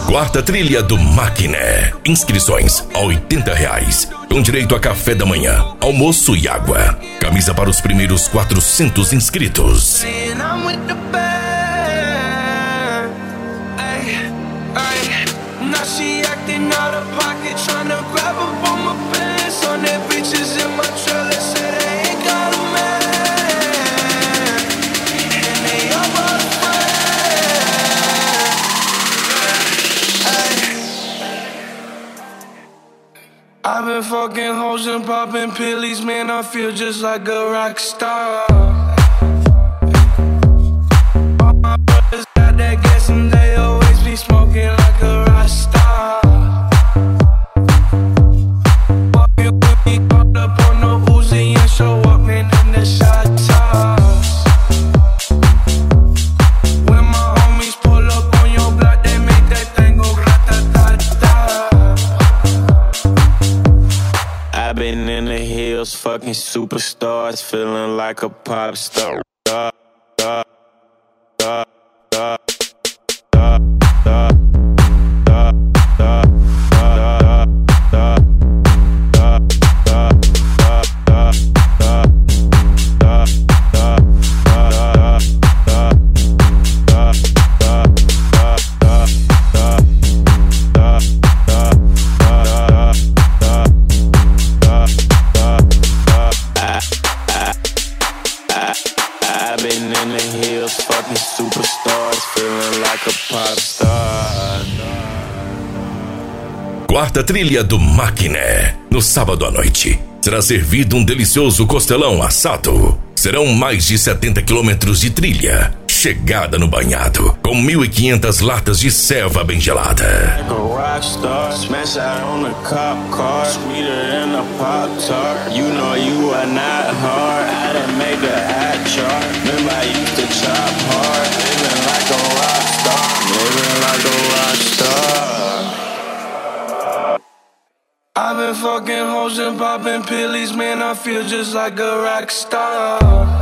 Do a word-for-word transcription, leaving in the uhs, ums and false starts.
Quarta trilha do Maquiné. Inscrições a oitenta reais. Com direito a café da manhã, almoço e água. Camisa para os primeiros quatrocentos inscritos. I've been fucking hoes and popping pillies, man, I feel just like a rock star. All my brothers got that gas and they always be smoking like a rock star. Walking with me, caught up on no Uzi and show up, man, in the shot toss. When my homies pull up on your block, they make that thing go rat-ta-ta-ta. I've been in the hills, fucking superstars, feeling like a pop star. Da, da, da, da, da, da, da, da, I've been in the hills, fucking superstars, feeling like a pop star. Quarta trilha do Maquiné. No sábado à noite, será servido um delicioso costelão assado. Serão mais de setenta quilômetros de trilha. Chegada no banhado, com mil e quinhentas latas de selva bem gelada. I've been fucking hoes and popping pillies, man, I feel just like a rock star.